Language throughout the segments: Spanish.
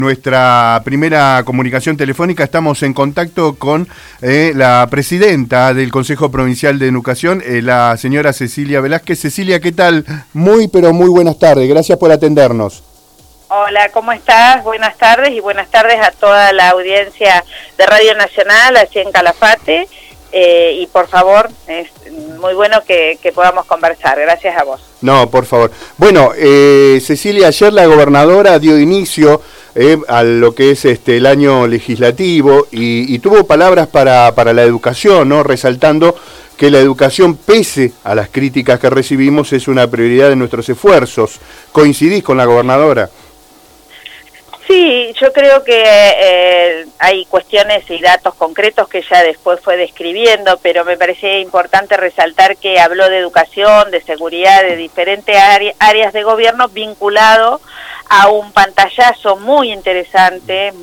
Nuestra primera comunicación telefónica, estamos en contacto con la presidenta del Consejo Provincial de Educación, la señora Cecilia Velázquez. Cecilia, ¿qué tal? Muy, pero muy buenas tardes. Gracias por atendernos. Hola, ¿cómo estás? Buenas tardes y buenas tardes a toda la audiencia de Radio Nacional, así en Calafate. Y por favor, es muy bueno que podamos conversar. Gracias a vos. No, por favor. Bueno, Cecilia, ayer la gobernadora dio inicio a lo que es el año legislativo y tuvo palabras para la educación, ¿no? Resaltando que la educación, pese a las críticas que recibimos, es una prioridad de nuestros esfuerzos. ¿Coincidís con la gobernadora? Sí, yo creo que hay cuestiones y datos concretos que ya después fue describiendo, pero me parecía importante resaltar que habló de educación, de seguridad, de diferentes áreas de gobierno vinculado a un pantallazo muy interesante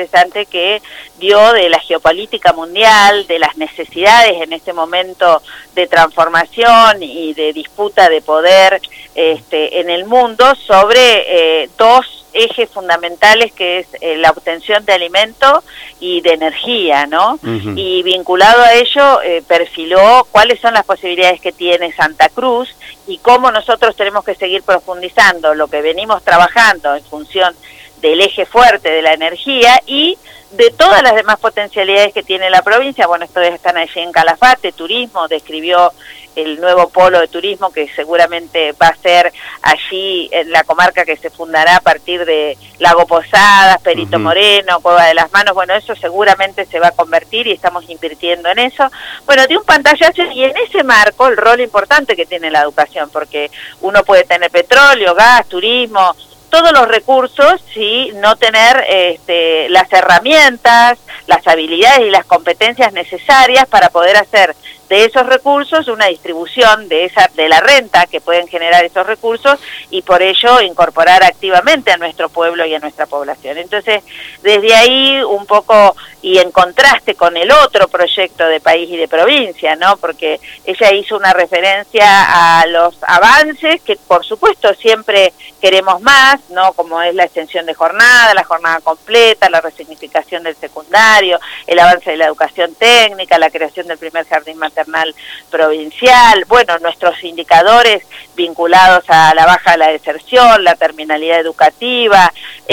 que dio de la geopolítica mundial, de las necesidades en este momento de transformación y de disputa de poder en el mundo sobre dos ejes fundamentales, que es la obtención de alimento y de energía, ¿no? Uh-huh. Y vinculado a ello, perfiló cuáles son las posibilidades que tiene Santa Cruz y cómo nosotros tenemos que seguir profundizando lo que venimos trabajando en función del eje fuerte de la energía y de todas las demás potencialidades que tiene la provincia. Bueno, ustedes están allí en Calafate, turismo, describió el nuevo polo de turismo que seguramente va a ser allí en la comarca que se fundará a partir de Lago Posadas, Perito uh-huh. Moreno, Cueva de las Manos. Bueno, eso seguramente se va a convertir y estamos invirtiendo en eso. Bueno, de un pantallazo y en ese marco el rol importante que tiene la educación, porque uno puede tener petróleo, gas, turismo, todos los recursos, sí, no tener las herramientas, las habilidades y las competencias necesarias para poder hacer de esos recursos una distribución de la renta que pueden generar esos recursos y por ello incorporar activamente a nuestro pueblo y a nuestra población. Entonces, desde ahí un poco y en contraste con el otro proyecto de país y de provincia, ¿no? Porque ella hizo una referencia a los avances que por supuesto siempre queremos más, ¿no? Como es la extensión de jornada, la jornada completa, la resignificación del secundario, el avance de la educación técnica, la creación del primer jardín maternal provincial, bueno, nuestros indicadores vinculados a la baja de la deserción, la terminalidad educativa,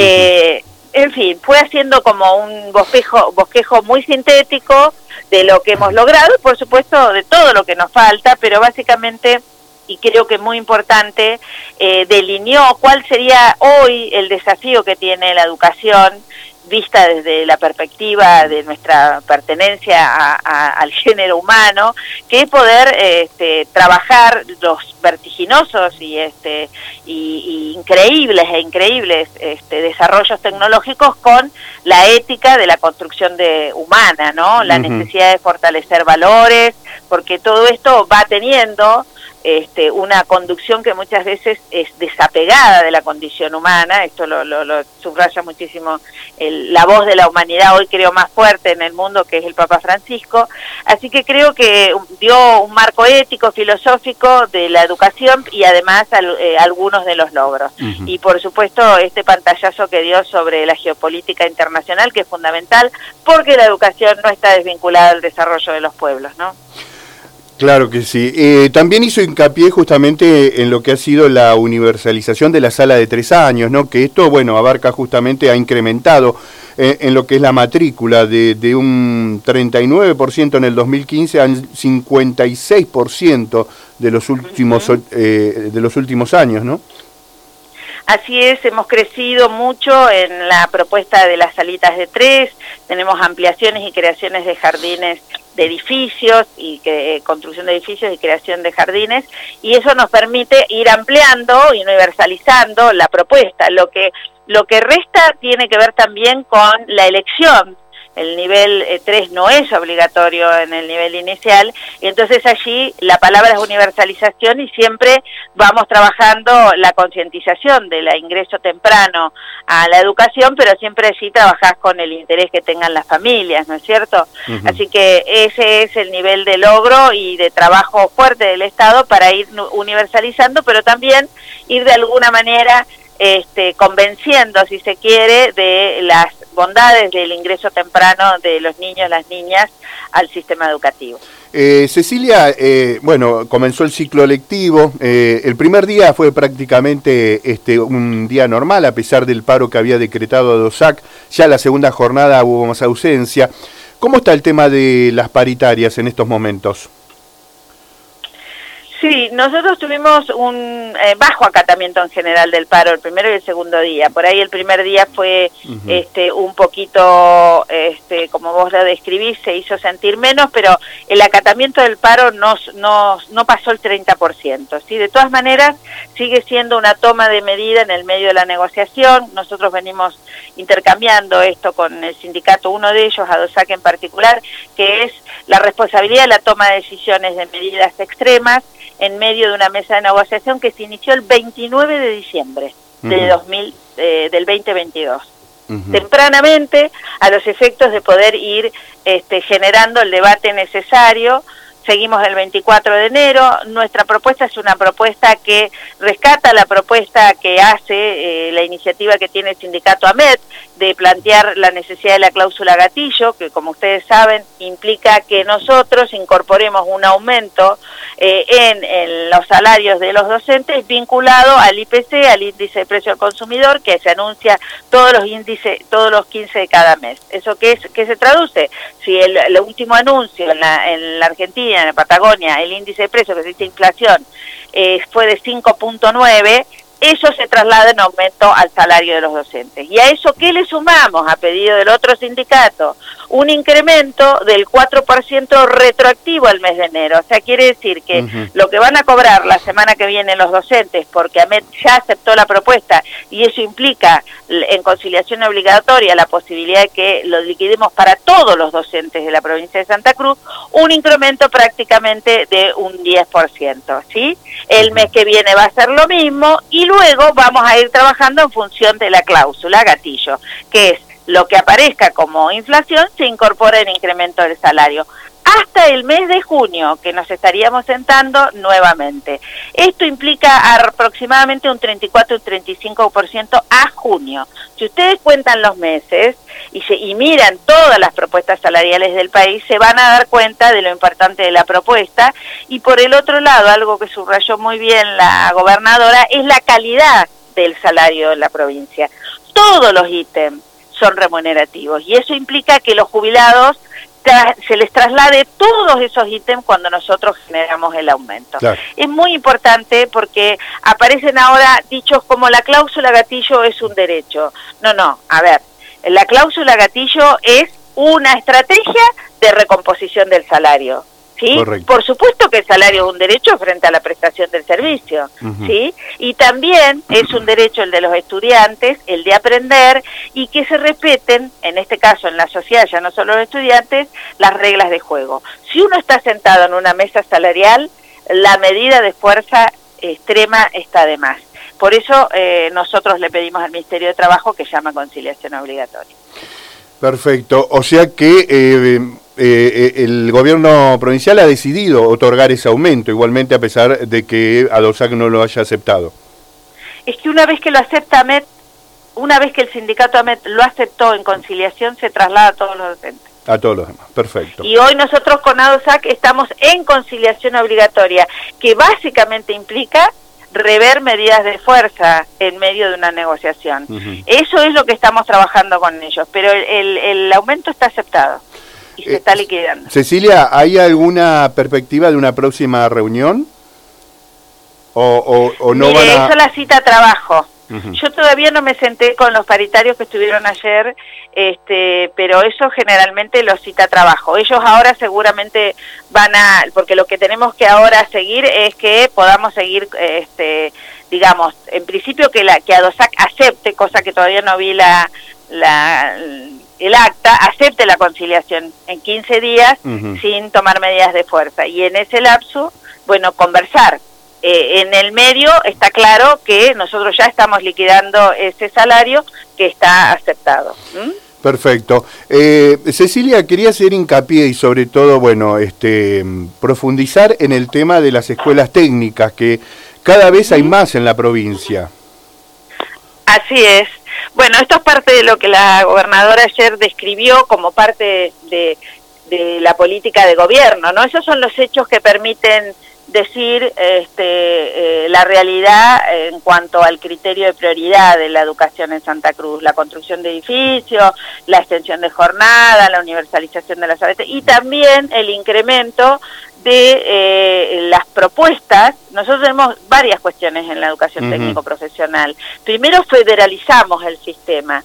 en fin, fue haciendo como un bosquejo muy sintético de lo que hemos logrado y por supuesto de todo lo que nos falta, pero básicamente, y creo que muy importante, delineó cuál sería hoy el desafío que tiene la educación vista desde la perspectiva de nuestra pertenencia al género humano, que es poder trabajar los vertiginosos y increíbles desarrollos tecnológicos con la ética de la construcción humana, ¿no? La uh-huh. necesidad de fortalecer valores, porque todo esto va teniendo una conducción que muchas veces es desapegada de la condición humana. Esto lo subraya muchísimo la voz de la humanidad hoy, creo, más fuerte en el mundo, que es el Papa Francisco. Así que creo que dio un marco ético, filosófico de la educación y además algunos de los logros. Uh-huh. Y por supuesto este pantallazo que dio sobre la geopolítica internacional, que es fundamental, porque la educación no está desvinculada al desarrollo de los pueblos, ¿no? Claro que sí. También hizo hincapié justamente en lo que ha sido la universalización de la sala de 3 años, ¿no? Que esto, bueno, abarca justamente, ha incrementado en lo que es la matrícula de un 39% en el 2015 al 56% de los últimos años, ¿no? Así es, hemos crecido mucho en la propuesta de las salitas de 3, tenemos ampliaciones y creaciones de jardines de edificios y construcción de edificios y creación de jardines, y eso nos permite ir ampliando y universalizando la propuesta. Lo que resta tiene que ver también con la elección. El nivel 3 no es obligatorio en el nivel inicial, y entonces allí la palabra es universalización y siempre vamos trabajando la concientización del ingreso temprano a la educación, pero siempre allí trabajás con el interés que tengan las familias, ¿no es cierto? Uh-huh. Así que ese es el nivel de logro y de trabajo fuerte del Estado para ir universalizando, pero también ir de alguna manera convenciendo, si se quiere, de las bondades del ingreso temprano de los niños, las niñas al sistema educativo. Cecilia, bueno, comenzó el ciclo lectivo. El primer día fue prácticamente un día normal, a pesar del paro que había decretado ADOSAC. Ya la segunda jornada hubo más ausencia. ¿Cómo está el tema de las paritarias en estos momentos? Sí, nosotros tuvimos un bajo acatamiento en general del paro el primero y el segundo día. Por ahí el primer día fue un poquito, como vos lo describís, se hizo sentir menos, pero el acatamiento del paro no pasó el 30%. ¿Sí? De todas maneras, sigue siendo una toma de medida en el medio de la negociación. Nosotros venimos intercambiando esto con el sindicato, uno de ellos, ADOSAC en particular, que es la responsabilidad de la toma de decisiones de medidas extremas en medio de una mesa de negociación que se inició el 29 de diciembre del 2022. Tempranamente, a los efectos de poder ir generando el debate necesario. Seguimos el 24 de enero, nuestra propuesta es una propuesta que rescata la propuesta que hace la iniciativa que tiene el sindicato AMET de plantear la necesidad de la cláusula gatillo, que como ustedes saben implica que nosotros incorporemos un aumento en los salarios de los docentes vinculado al IPC, al índice de precio al consumidor, que se anuncia todos los 15 de cada mes. ¿Eso qué se traduce? Si el último anuncio en la Argentina, en la Patagonia, el índice de precios, que se dice inflación, fue de 5.9, eso se traslada en aumento al salario de los docentes. ¿Y a eso qué le sumamos, a pedido del otro sindicato? Un incremento del 4% retroactivo al mes de enero. O sea, quiere decir que lo que van a cobrar la semana que viene los docentes, porque AMET ya aceptó la propuesta, y eso implica en conciliación obligatoria la posibilidad de que lo liquidemos para todos los docentes de la provincia de Santa Cruz, un incremento prácticamente de un 10%, ¿sí? El mes que viene va a ser lo mismo, y luego vamos a ir trabajando en función de la cláusula gatillo, que es lo que aparezca como inflación se incorpora en incremento del salario. Hasta el mes de junio, que nos estaríamos sentando nuevamente. Esto implica aproximadamente un 34 y un 35% a junio. Si ustedes cuentan los meses y miran todas las propuestas salariales del país, se van a dar cuenta de lo importante de la propuesta. Y por el otro lado, algo que subrayó muy bien la gobernadora, es la calidad del salario en la provincia. Todos los ítems son remunerativos, y eso implica que los jubilados se les traslade todos esos ítems cuando nosotros generamos el aumento. Claro. Es muy importante porque aparecen ahora dichos como la cláusula gatillo es un derecho. No, a ver, la cláusula gatillo es una estrategia de recomposición del salario. ¿Sí? Correcto. Por supuesto que el salario es un derecho frente a la prestación del servicio, ¿sí? Y también es un derecho el de los estudiantes, el de aprender, y que se respeten, en este caso en la sociedad, ya no solo los estudiantes, las reglas de juego. Si uno está sentado en una mesa salarial, la medida de fuerza extrema está de más. Por eso nosotros le pedimos al Ministerio de Trabajo que llama conciliación obligatoria. Perfecto, o sea que el gobierno provincial ha decidido otorgar ese aumento, igualmente a pesar de que ADOSAC no lo haya aceptado. Es que una vez que lo acepta AMET, una vez que el sindicato AMET lo aceptó en conciliación, se traslada a todos los docentes. A todos los demás, perfecto. Y hoy nosotros con ADOSAC estamos en conciliación obligatoria, que básicamente implica rever medidas de fuerza en medio de una negociación. Eso es lo que estamos trabajando con ellos, pero el aumento está aceptado y se está liquidando. Cecilia, ¿hay alguna perspectiva de una próxima reunión? ¿O no? Mire, eso la cita a trabajo. Yo todavía no me senté con los paritarios que estuvieron ayer, pero eso generalmente lo cita a trabajo. Ellos ahora seguramente porque lo que tenemos que ahora seguir es que podamos seguir, digamos, en principio que ADOSAC acepte, cosa que todavía no vi el acta, acepte la conciliación en 15 días sin tomar medidas de fuerza. Y en ese lapso, bueno, conversar. En el medio está claro que nosotros ya estamos liquidando ese salario que está aceptado. Perfecto. Cecilia, quería hacer hincapié y sobre todo, bueno, profundizar en el tema de las escuelas técnicas, que cada vez hay más en la provincia. Así es. Bueno, esto es parte de lo que la gobernadora ayer describió como parte de la política de gobierno, ¿no? Esos son los hechos que permiten decir la realidad en cuanto al criterio de prioridad de la educación en Santa Cruz, la construcción de edificios, la extensión de jornada, la universalización de las ABT y también el incremento de las propuestas. Nosotros tenemos varias cuestiones en la educación técnico-profesional. Primero, federalizamos el sistema.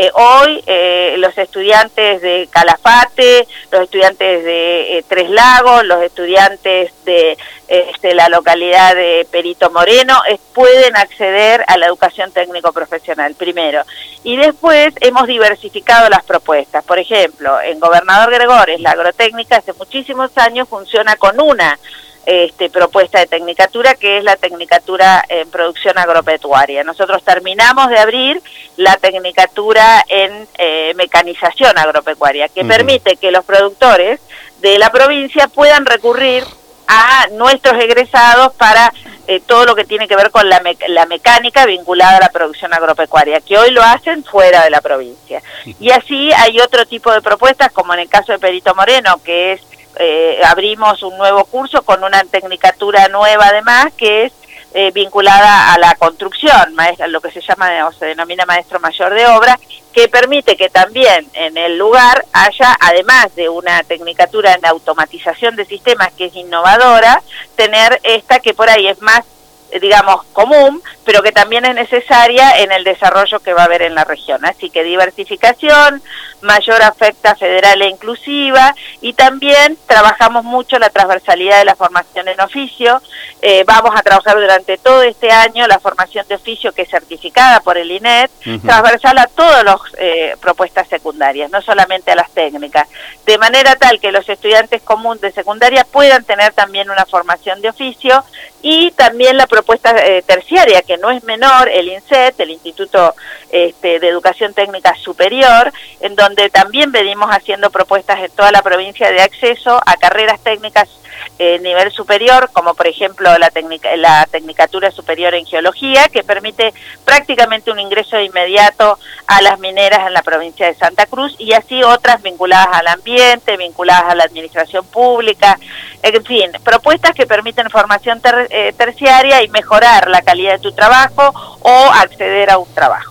Hoy los estudiantes de Calafate, los estudiantes de Tres Lagos, los estudiantes de la localidad de Perito Moreno pueden acceder a la educación técnico-profesional, primero. Y después hemos diversificado las propuestas. Por ejemplo, en Gobernador Gregores, la agrotécnica hace muchísimos años funciona con una propuesta de tecnicatura, que es la tecnicatura en producción agropecuaria. Nosotros terminamos de abrir la tecnicatura en mecanización agropecuaria, que permite que los productores de la provincia puedan recurrir a nuestros egresados para todo lo que tiene que ver con la mecánica vinculada a la producción agropecuaria, que hoy lo hacen fuera de la provincia. Y así hay otro tipo de propuestas, como en el caso de Perito Moreno, que es abrimos un nuevo curso con una tecnicatura nueva además, que es vinculada a la construcción, lo que se llama o se denomina maestro mayor de obra, que permite que también en el lugar haya, además de una tecnicatura en automatización de sistemas que es innovadora, tener esta que por ahí es más, digamos, común, pero que también es necesaria en el desarrollo que va a haber en la región. Así que diversificación, mayor oferta federal e inclusiva, y también trabajamos mucho la transversalidad de la formación en oficio. Vamos a trabajar durante todo este año la formación de oficio, que es certificada por el INET, transversal a todas las propuestas secundarias, no solamente a las técnicas, de manera tal que los estudiantes comunes de secundaria puedan tener también una formación de oficio, y también la propuesta terciaria, que no es menor, el INSET, el Instituto de Educación Técnica Superior, en donde también venimos haciendo propuestas en toda la provincia de acceso a carreras técnicas nivel superior, como por ejemplo la Tecnicatura Superior en Geología, que permite prácticamente un ingreso inmediato a las mineras en la provincia de Santa Cruz, y así otras vinculadas al ambiente, vinculadas a la administración pública, en fin, propuestas que permiten formación terciaria y mejorar la calidad de tu trabajo o acceder a un trabajo.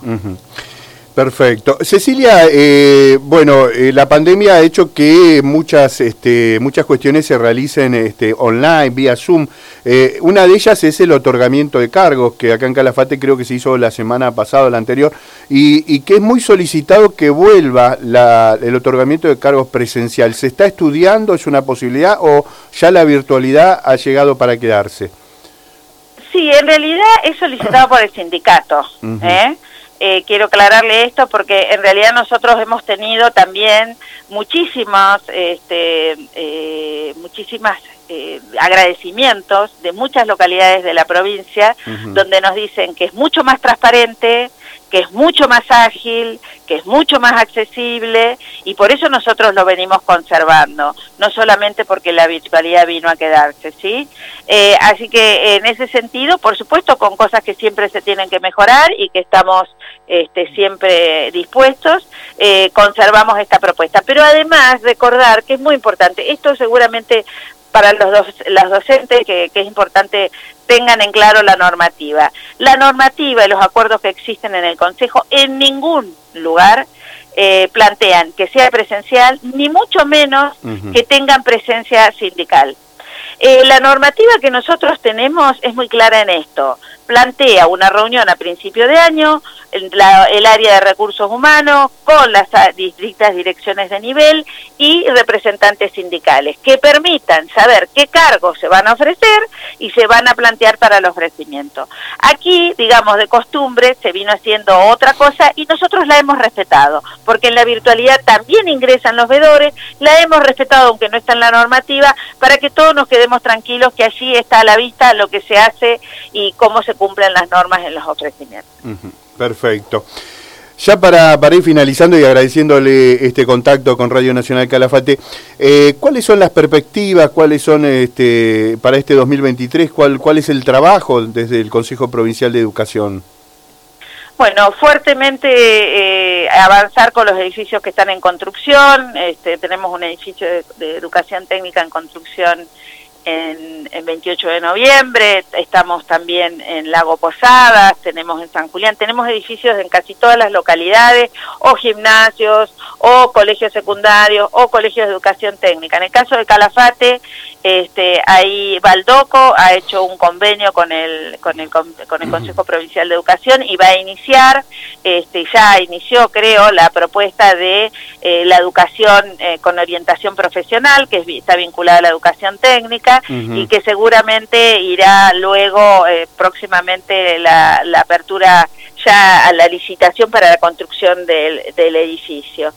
Perfecto. Cecilia, la pandemia ha hecho que muchas cuestiones se realicen online, vía Zoom. Una de ellas es el otorgamiento de cargos, que acá en Calafate creo que se hizo la semana pasada o la anterior, y que es muy solicitado que vuelva el otorgamiento de cargos presencial. ¿Se está estudiando? ¿Es una posibilidad? ¿O ya la virtualidad ha llegado para quedarse? Sí, en realidad es solicitado por el sindicato, quiero aclararle esto porque en realidad nosotros hemos tenido también muchísimos agradecimientos de muchas localidades de la provincia, donde nos dicen que es mucho más transparente, que es mucho más ágil, que es mucho más accesible, y por eso nosotros lo venimos conservando, no solamente porque la virtualidad vino a quedarse, ¿sí? Así que en ese sentido, por supuesto, con cosas que siempre se tienen que mejorar y que estamos siempre dispuestos, conservamos esta propuesta. Pero además, recordar que es muy importante, esto seguramente para las docentes que es importante tengan en claro la normativa. La normativa y los acuerdos que existen en el Consejo en ningún lugar plantean que sea presencial, ni mucho menos que tengan presencia sindical. La normativa que nosotros tenemos es muy clara en esto. Plantea una reunión a principio de año, el área de recursos humanos, con las distintas direcciones de nivel y representantes sindicales, que permitan saber qué cargos se van a ofrecer y se van a plantear para el ofrecimiento. Aquí, digamos, de costumbre, se vino haciendo otra cosa y nosotros la hemos respetado, porque en la virtualidad también ingresan los veedores, la hemos respetado aunque no está en la normativa, para que todos nos quedemos tranquilos que allí está a la vista lo que se hace y cómo se cumplen las normas en los ofrecimientos. Perfecto. Ya para ir finalizando y agradeciéndole este contacto con Radio Nacional Calafate, ¿cuáles son las perspectivas? ¿Cuáles son para este 2023? ¿Cuál es el trabajo desde el Consejo Provincial de Educación? Bueno, fuertemente avanzar con los edificios que están en construcción. Tenemos un edificio de educación técnica en construcción en 28 de noviembre, estamos también en Lago Posadas, tenemos en San Julián, tenemos edificios en casi todas las localidades, o gimnasios, o colegios secundarios, o colegios de educación técnica. En el caso de Calafate, ahí Baldoco ha hecho un convenio con el Consejo Provincial de Educación y va a iniciar, ya inició creo, la propuesta de la educación con orientación profesional, que está vinculada a la educación técnica, y que seguramente irá luego próximamente la apertura ya a la licitación para la construcción del edificio.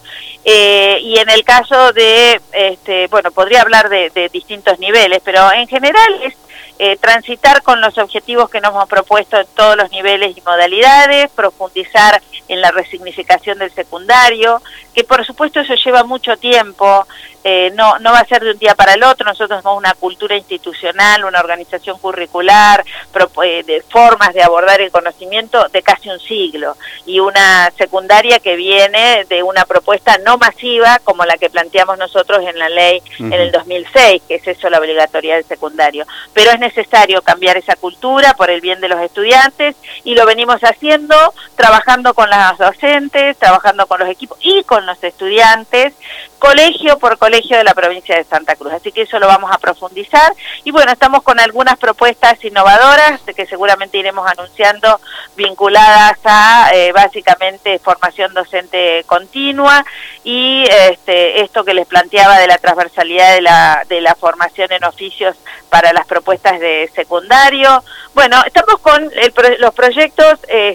Y en el caso de, bueno, podría hablar de distintos niveles, pero en general es transitar con los objetivos que nos hemos propuesto en todos los niveles y modalidades, profundizar en la resignificación del secundario, que por supuesto eso lleva mucho tiempo, no va a ser de un día para el otro. Nosotros somos una cultura institucional, una organización curricular, de formas de abordar el conocimiento de casi un siglo, y una secundaria que viene de una propuesta no masiva como la que planteamos nosotros en la ley en el 2006, que es eso, la obligatoriedad del secundario. Pero es necesario cambiar esa cultura por el bien de los estudiantes, y lo venimos haciendo, trabajando con las docentes, trabajando con los equipos y con los estudiantes, colegio por colegio de la provincia de Santa Cruz. Así que eso lo vamos a profundizar, y bueno, estamos con algunas propuestas innovadoras que seguramente iremos anunciando, vinculadas a básicamente formación docente continua, y esto que les planteaba de la transversalidad de la formación en oficios para las propuestas de secundario. Bueno, estamos con los proyectos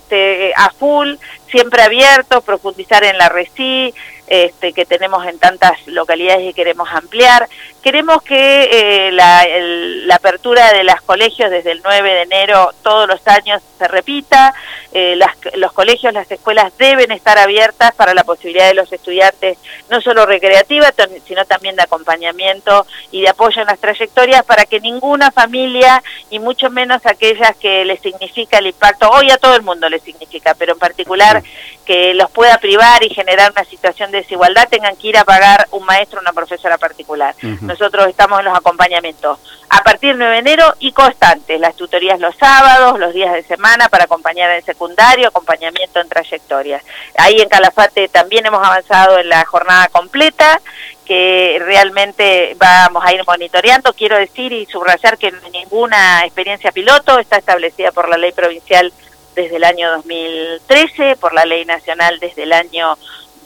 a full, siempre abiertos, profundizar en la RECI, que tenemos en tantas localidades y queremos ampliar. Queremos que la apertura de los colegios desde el 9 de enero todos los años se repita. Los colegios, las escuelas deben estar abiertas para la posibilidad de los estudiantes, no solo recreativa, sino también de acompañamiento y de apoyo en las trayectorias, para que ninguna familia, y mucho menos aquellas que les significa el impacto, hoy a todo el mundo les significa, pero en particular que los pueda privar y generar una situación de desigualdad, tengan que ir a pagar un maestro o una profesora particular. Nosotros estamos en los acompañamientos a partir del 9 de enero y constantes, las tutorías los sábados, los días de semana para acompañar en secundario, acompañamiento en trayectorias. Ahí en Calafate también hemos avanzado en la jornada completa, que realmente vamos a ir monitoreando. Quiero decir y subrayar que ninguna experiencia piloto está establecida por la ley provincial desde el año 2013, por la ley nacional desde el año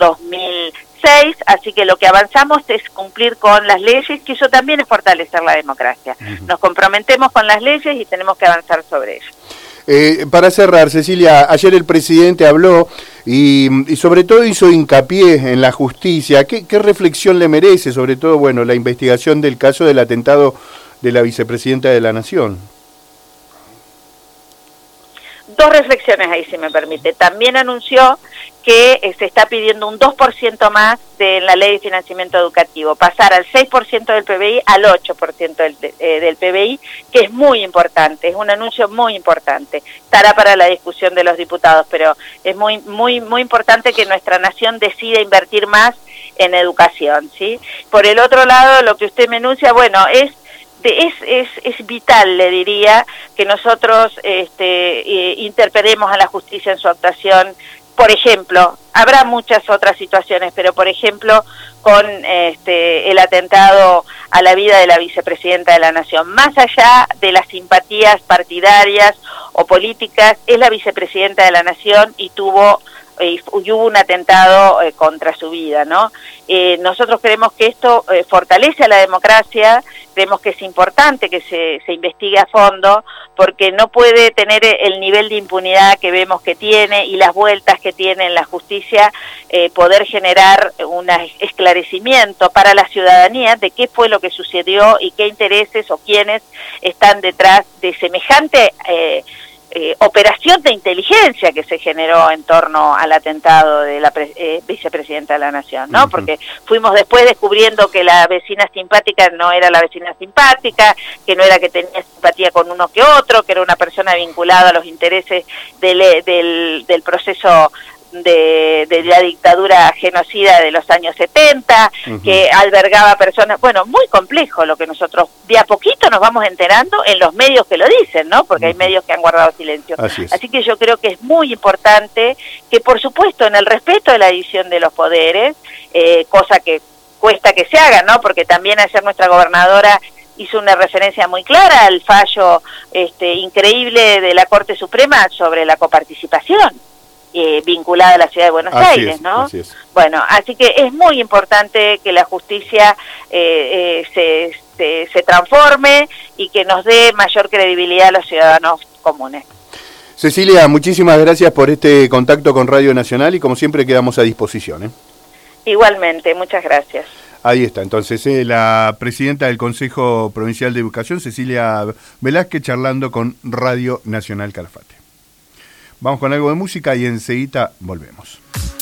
2006, así que lo que avanzamos es cumplir con las leyes, que eso también es fortalecer la democracia. Nos comprometemos con las leyes y tenemos que avanzar sobre ello. Para cerrar, Cecilia, ayer el presidente habló y sobre todo hizo hincapié en la justicia. ¿Qué reflexión le merece, sobre todo, bueno, la investigación del caso del atentado de la vicepresidenta de la Nación? Dos reflexiones ahí, si me permite. También anunció que se está pidiendo un 2% más de la ley de financiamiento educativo, pasar al 6% del PBI al 8% del PBI, que es muy importante, es un anuncio muy importante. Estará para la discusión de los diputados, pero es muy importante que nuestra nación decida invertir más en educación, ¿sí? Por el otro lado, lo que usted me anuncia, bueno, es vital, le diría, que nosotros interpelemos a la justicia en su actuación. Por ejemplo, habrá muchas otras situaciones, pero por ejemplo, con el atentado a la vida de la vicepresidenta de la Nación, más allá de las simpatías partidarias o políticas, es la vicepresidenta de la Nación y hubo un atentado contra su vida, ¿no? Nosotros creemos que esto fortalece a la democracia, creemos que es importante que se investigue a fondo, porque no puede tener el nivel de impunidad que vemos que tiene y las vueltas que tiene en la justicia, poder generar un esclarecimiento para la ciudadanía de qué fue lo que sucedió y qué intereses o quiénes están detrás de semejante operación de inteligencia que se generó en torno al atentado de la vicepresidenta de la Nación, ¿no? Porque fuimos después descubriendo que la vecina simpática no era la vecina simpática, que no era que tenía simpatía con uno que otro, que era una persona vinculada a los intereses del proceso de la dictadura genocida de los años 70, que albergaba personas, bueno, muy complejo lo que nosotros de a poquito nos vamos enterando en los medios que lo dicen, ¿no? Porque hay medios que han guardado silencio. Así que yo creo que es muy importante que, por supuesto, en el respeto de la división de los poderes, cosa que cuesta que se haga, ¿no? Porque también ayer nuestra gobernadora hizo una referencia muy clara al fallo increíble de la Corte Suprema sobre la coparticipación. Vinculada a la ciudad de Buenos Aires, ¿no? Bueno, así que es muy importante que la justicia se transforme y que nos dé mayor credibilidad a los ciudadanos comunes. Cecilia, muchísimas gracias por este contacto con Radio Nacional y como siempre quedamos a disposición. Igualmente, muchas gracias. Ahí está, entonces, la presidenta del Consejo Provincial de Educación, Cecilia Velázquez, charlando con Radio Nacional Calafate. Vamos con algo de música y enseguida volvemos.